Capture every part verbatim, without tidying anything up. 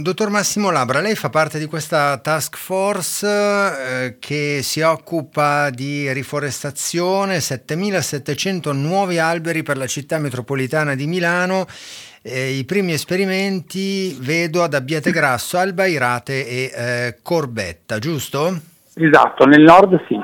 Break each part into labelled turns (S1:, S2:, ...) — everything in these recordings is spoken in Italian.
S1: Dottor Massimo Labra, lei fa parte di questa task force eh, che si occupa di riforestazione, settemilasettecento nuovi alberi per la città metropolitana di Milano. Eh, I primi esperimenti vedo ad Abbiategrasso, Albairate e eh, Corbetta, giusto?
S2: Esatto, nel nord sì.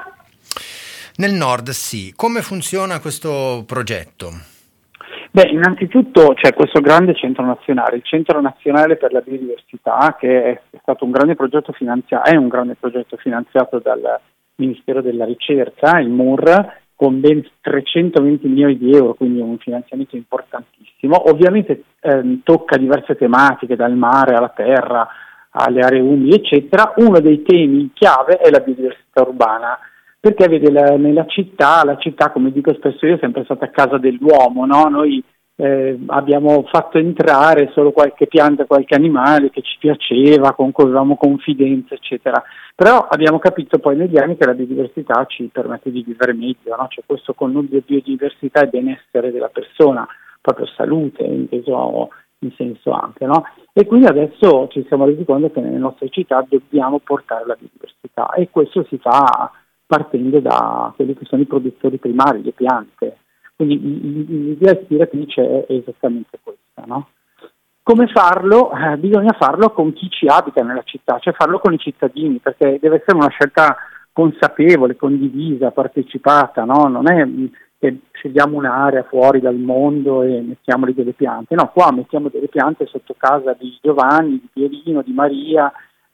S1: Nel nord sì. Come funziona questo progetto?
S2: Beh, innanzitutto c'è questo grande centro nazionale, il Centro Nazionale per la Biodiversità, che è stato un grande progetto finanziato, è un grande progetto finanziato dal Ministero della Ricerca, il M U R, con ben trecentoventi milioni di euro, quindi un finanziamento importantissimo. Ovviamente ehm, tocca diverse tematiche, dal mare alla terra, alle aree umili, eccetera. Uno dei temi chiave è la biodiversità urbana, perché vede la, nella città, la città, come dico spesso io, è sempre stata casa dell'uomo, no? Noi eh, abbiamo fatto entrare solo qualche pianta, qualche animale che ci piaceva, con cui avevamo confidenza, eccetera. Però abbiamo capito poi negli anni che la biodiversità ci permette di vivere meglio, no? C'è questo connubio biodiversità e benessere della persona, proprio salute, inteso in senso ampio, no? E quindi adesso ci siamo resi conto che nelle nostre città dobbiamo portare la biodiversità, e questo si fa partendo da quelli che sono i produttori primari, le piante. Quindi l'idea ispiratrice è esattamente questa, no? Come farlo? Eh, bisogna farlo con chi ci abita nella città, cioè farlo con i cittadini, perché deve essere una scelta consapevole, condivisa, partecipata, no? Non è che scegliamo un'area fuori dal mondo e mettiamo lì delle piante, no, qua mettiamo delle piante sotto casa di Giovanni, di Pierino, di Maria,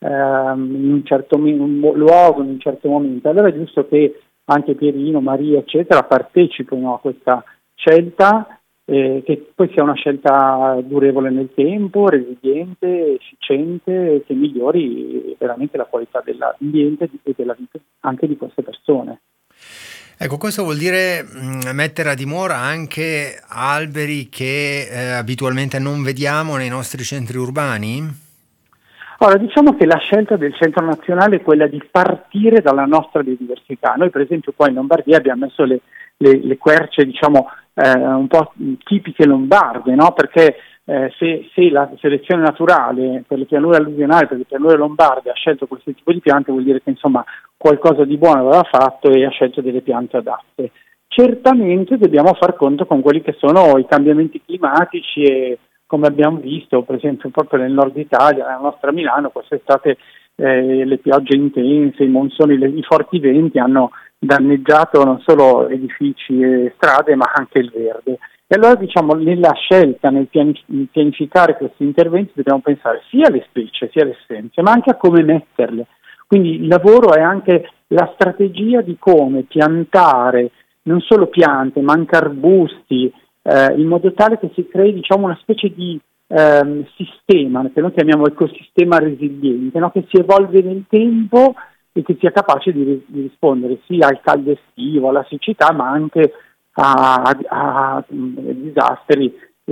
S2: in un certo un luogo, in un certo momento. Allora è giusto che anche Pierino, Maria, eccetera, partecipino a questa scelta, eh, che poi sia una scelta durevole nel tempo, resiliente, efficiente, che migliori veramente la qualità dell'ambiente e della vita anche di queste persone.
S1: Ecco, questo vuol dire mh, mettere a dimora anche alberi che eh, abitualmente non vediamo nei nostri centri urbani?
S2: Allora, diciamo che la scelta del Centro Nazionale è quella di partire dalla nostra biodiversità. Noi per esempio qua in Lombardia abbiamo messo le, le, le querce, diciamo, eh, un po' tipiche lombarde, no? Perché eh, se, se la selezione naturale per le pianure alluvionali, per le pianure lombarde ha scelto questo tipo di piante, vuol dire che insomma qualcosa di buono aveva fatto e ha scelto delle piante adatte. Certamente dobbiamo far conto con quelli che sono i cambiamenti climatici e, come abbiamo visto per esempio proprio nel nord Italia, nella nostra Milano, quest'estate eh, le piogge intense, i monsoni, le, i forti venti hanno danneggiato non solo edifici e strade ma anche il verde. E allora diciamo nella scelta, nel pianificare questi interventi dobbiamo pensare sia alle specie, sia alle essenze, ma anche a come metterle. Quindi il lavoro è anche la strategia di come piantare non solo piante ma anche arbusti, Eh, in modo tale che si crei diciamo una specie di ehm, sistema che noi chiamiamo ecosistema resiliente, no? Che si evolve nel tempo e che sia capace di, di rispondere sia al caldo estivo, alla siccità, ma anche a, a, a, a disastri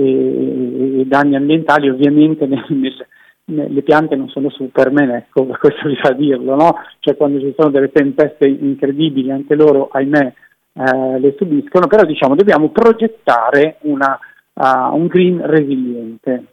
S2: e, e danni ambientali. Ovviamente nel, nel, nel, le piante non sono Superman, ecco, questo bisogna dirlo, no? Cioè quando ci sono delle tempeste incredibili, anche loro, ahimè, Eh, le subiscono, però diciamo dobbiamo progettare una, uh, un green resiliente.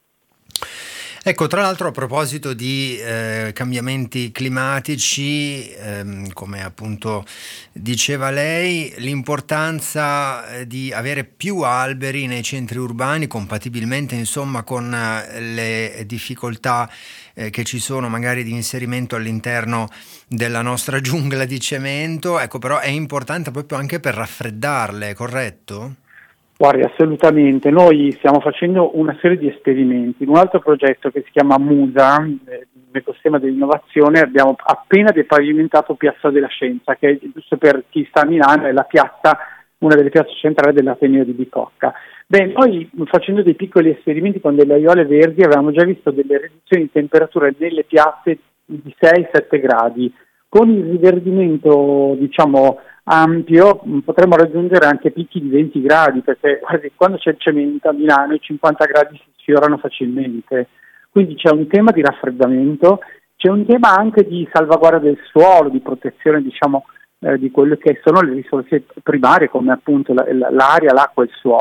S1: Ecco, tra l'altro a proposito di eh, cambiamenti climatici, ehm, come appunto diceva lei, l'importanza eh, di avere più alberi nei centri urbani, compatibilmente insomma con eh, le difficoltà eh, che ci sono magari di inserimento all'interno della nostra giungla di cemento, ecco, però è importante proprio anche per raffreddarle, corretto?
S2: Guardi, assolutamente. Noi stiamo facendo una serie di esperimenti. In un altro progetto che si chiama MUSA, eh, l'ecosistema dell'innovazione, abbiamo appena depavimentato Piazza della Scienza, che giusto per chi sta a Milano è la piazza, una delle piazze centrali dell'Ateneo di Bicocca. Beh, noi facendo dei piccoli esperimenti con delle aiuole verdi avevamo già visto delle riduzioni di temperatura nelle piazze di sei sette gradi. Con il riverdimento, diciamo, ampio potremmo raggiungere anche picchi di venti gradi, perché guardi, quando c'è il cemento a Milano i cinquanta gradi si sfiorano facilmente, quindi c'è un tema di raffreddamento, c'è un tema anche di salvaguardia del suolo, di protezione diciamo eh, di quelle che sono le risorse primarie come appunto la, l'aria, l'acqua e il suolo,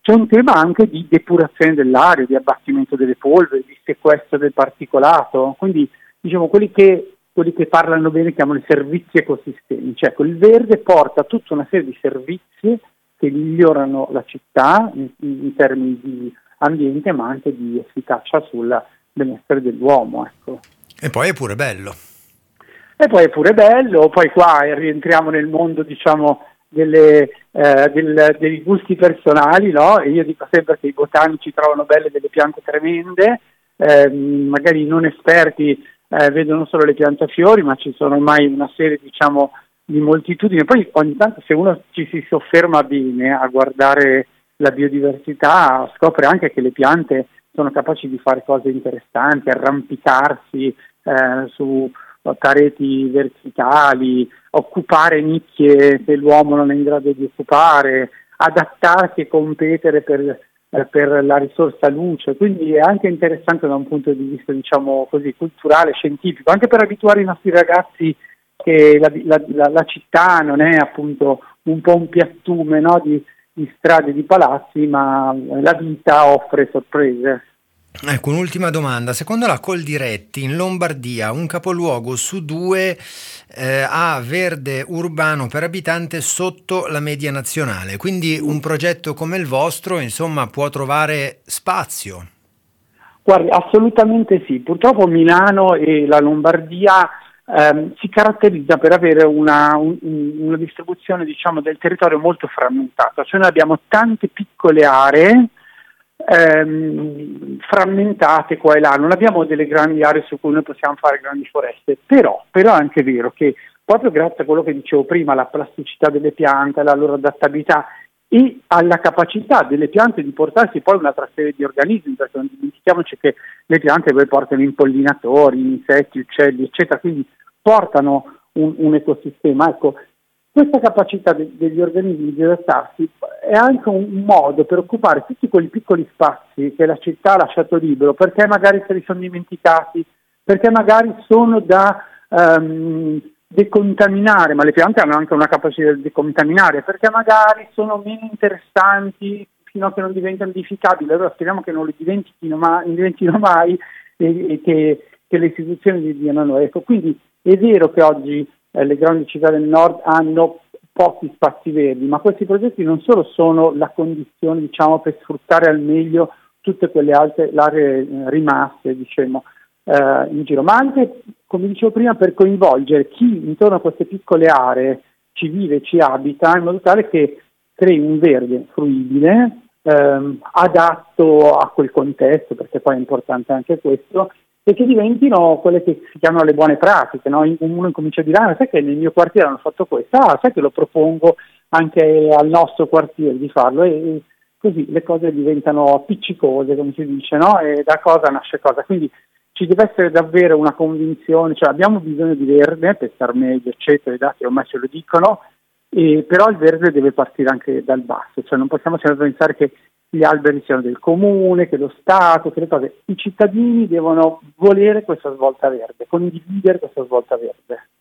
S2: c'è un tema anche di depurazione dell'aria, di abbattimento delle polveri, di sequestro del particolato, quindi diciamo quelli che, quelli che parlano bene chiamano i servizi ecosistemici. Ecco, il verde porta tutta una serie di servizi che migliorano la città in, in termini di ambiente, ma anche di efficacia sul benessere dell'uomo. Ecco.
S1: E poi è pure bello.
S2: E poi è pure bello, poi qua rientriamo nel mondo, diciamo, delle, eh, del, dei gusti personali, no? E io dico sempre che i botanici trovano belle delle piante tremende, eh, magari non esperti eh, vedono solo le piante a fiori, ma ci sono ormai una serie, diciamo, di moltitudini. Poi ogni tanto, se uno ci si sofferma bene a guardare la biodiversità, scopre anche che le piante sono capaci di fare cose interessanti, arrampicarsi eh, su pareti verticali, occupare nicchie che l'uomo non è in grado di occupare, adattarsi e competere per, eh, per la risorsa luce. Quindi è anche interessante da un punto di vista, diciamo così, culturale, scientifico, anche per abituare i nostri ragazzi che la, la, la, la città non è appunto un po' un piattume, no, di, di strade, di palazzi, ma la vita offre sorprese.
S1: Ecco, un'ultima domanda. Secondo la Coldiretti, in Lombardia un capoluogo su due eh, ha verde urbano per abitante sotto la media nazionale, quindi un progetto come il vostro, insomma, può trovare spazio.
S2: Guardi, assolutamente sì. Purtroppo Milano e la Lombardia ehm, si caratterizza per avere una, un, una distribuzione, diciamo, del territorio molto frammentata, cioè noi abbiamo tante piccole aree Ehm, frammentate qua e là, non abbiamo delle grandi aree su cui noi possiamo fare grandi foreste, però, però è anche vero che proprio grazie a quello che dicevo prima, alla plasticità delle piante, alla loro adattabilità e alla capacità delle piante di portarsi poi un'altra serie di organismi, perché non dimentichiamoci che le piante poi portano impollinatori, insetti, uccelli, eccetera, quindi portano un, un ecosistema. Ecco, questa capacità de- degli organismi di adattarsi è anche un modo per occupare tutti quei piccoli spazi che la città ha lasciato libero, perché magari se li sono dimenticati, perché magari sono da um, decontaminare, ma le piante hanno anche una capacità di decontaminare, perché magari sono meno interessanti fino a che non diventano edificabili. Allora speriamo che non le diventino mai, diventino mai e, e che, che le istituzioni li diano noi. Ecco, quindi è vero che oggi Eh, le grandi città del nord hanno pochi spazi verdi, ma questi progetti non solo sono la condizione, diciamo, per sfruttare al meglio tutte quelle altre aree eh, rimaste, diciamo, eh, in giro, ma anche, come dicevo prima, per coinvolgere chi intorno a queste piccole aree ci vive, ci abita, in modo tale che crei un verde fruibile, ehm, adatto a quel contesto, perché poi è importante anche questo, e che diventino quelle che si chiamano le buone pratiche, no? Uno incomincia a dire, ah, sai che nel mio quartiere hanno fatto questo, ah, sai che lo propongo anche al nostro quartiere di farlo, e così le cose diventano appiccicose, come si dice, no? E da cosa nasce cosa. Quindi ci deve essere davvero una convinzione, cioè abbiamo bisogno di verde per star meglio, eccetera, i dati ormai ce lo dicono, e però il verde deve partire anche dal basso, cioè non possiamo sempre pensare che gli alberi siano del comune, che lo Stato, che le cose. I cittadini devono volere questa svolta verde, condividere questa svolta verde.